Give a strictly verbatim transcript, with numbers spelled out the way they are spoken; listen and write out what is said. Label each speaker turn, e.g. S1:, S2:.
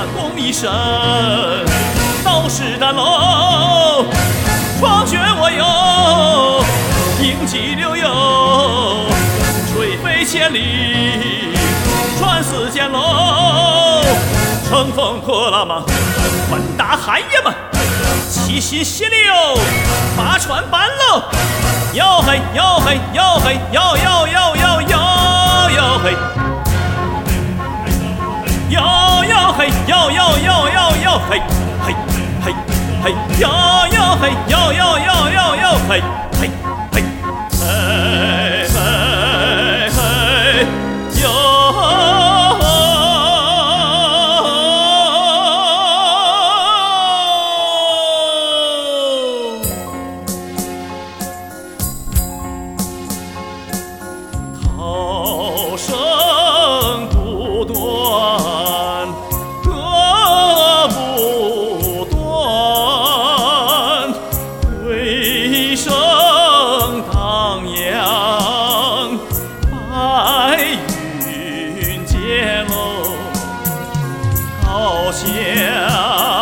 S1: 功一生，道士丹楼，创绝我有，英气流游，吹飞千里，传四涧楼，乘风破浪嘛，奔大海呀嘛，七星溪流，八船半楼，哟嘿哟嘿哟嘿哟哟哟哟哟哟嘿。哟哟嘿，哟哟哟哟哟嘿，嘿嘿嘿，哟哟嘿，哟哟哟哟哟嘿，嘿嘿嘿嘿嘿哟。涛声不断，歌不断，回声荡漾，白云间喽，高翔。